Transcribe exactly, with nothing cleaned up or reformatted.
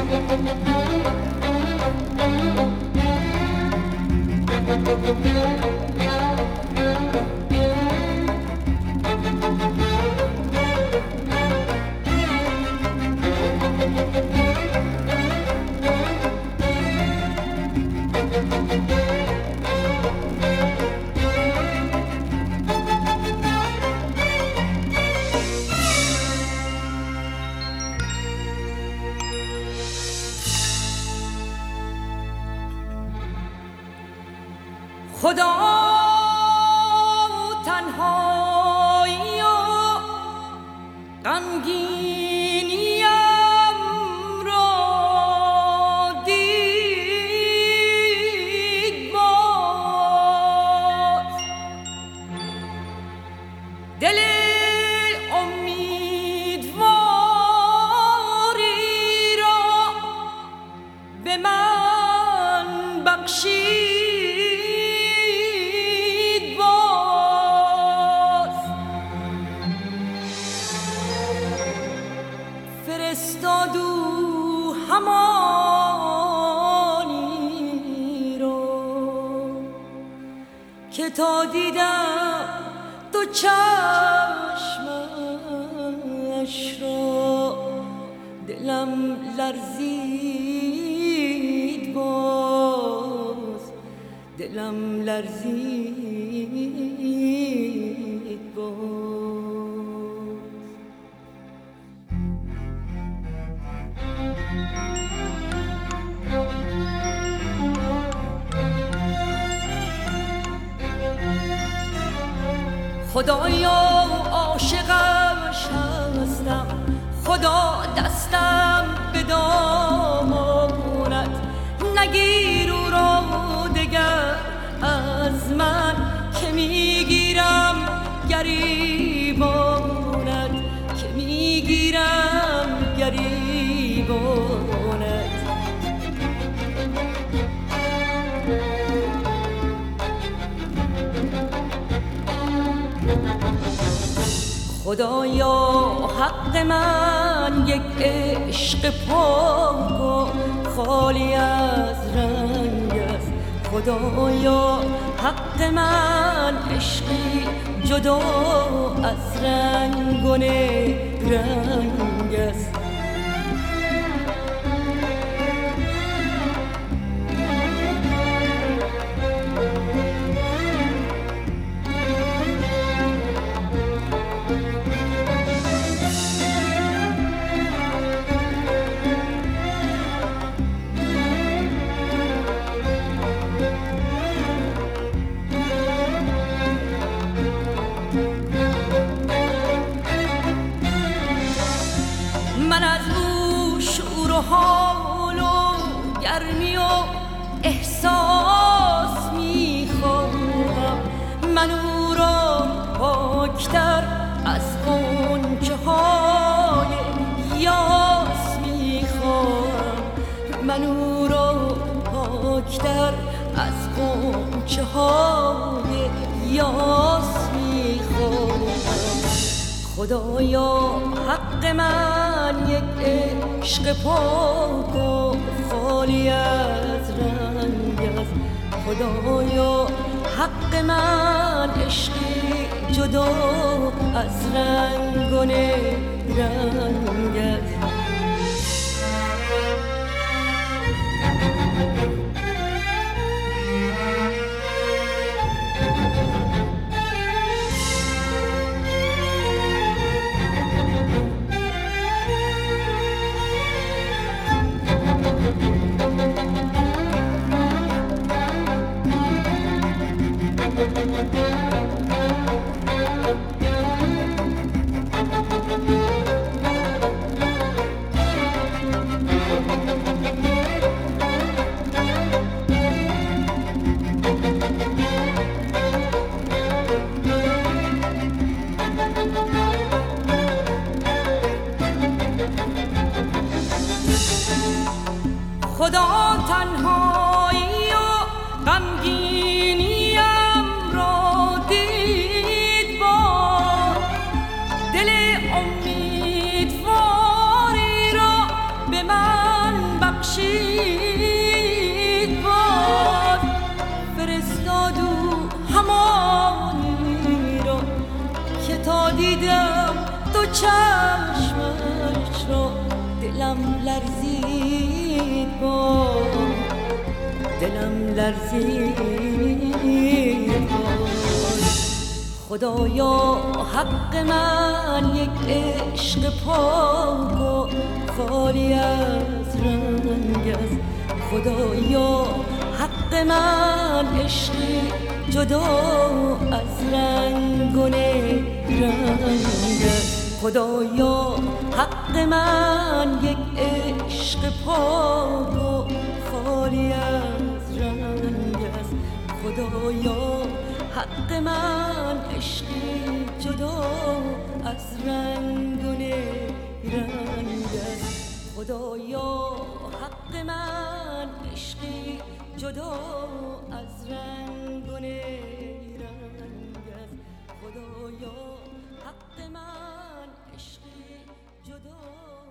خدا تنهایی و غمگینیم را دید باز، دل امیدواری را به من بخشید. فرستادو همانی رو که تا دیدم تو چشمش را دلم لرزید باز، دلم لرزید باز. خدایا عاشقش هستم، خدا دستم به دامانت نگیر او را دگر از من که میگیرم گریبانت، که میگیرم گریبانت. خدایا حق من یک عشق پاک و خالی از رنگ است، خدایا حق من عشقی جدا از رنگ و رنگ است. من از او شعور و حال و گرمی و احساس میخواهم، من او را پاکتر از غنچه های یاس میخواهم، من او را پاکتر از غنچه های یاس میخواهم. خدایا حق من یک عشق پاک و خالی از رنگ است، خدایا حق من عشقی جدا از رنگ و رنگ است. خدا تنهایی و غمگینیم را دید باز، دل امیدواری را به من بخشید باد فرستاد او همانی را که تا دیدم دو چشمش را دلم لرزید باد دلم لرزید باد. خدایا حق من یک عشق پاک و خالی از رنگ است. خدایا حق من عشقی جدا از رنگ و رنگ است. خدایا حق من یک عشق پاک و خالی از رنگ است. خدایا حق من عشقی جدا از رنگ و رنگ است. خدایا حق من عشقی جدا از رنگ و رنگ است. خدایا حق من عشقی جدا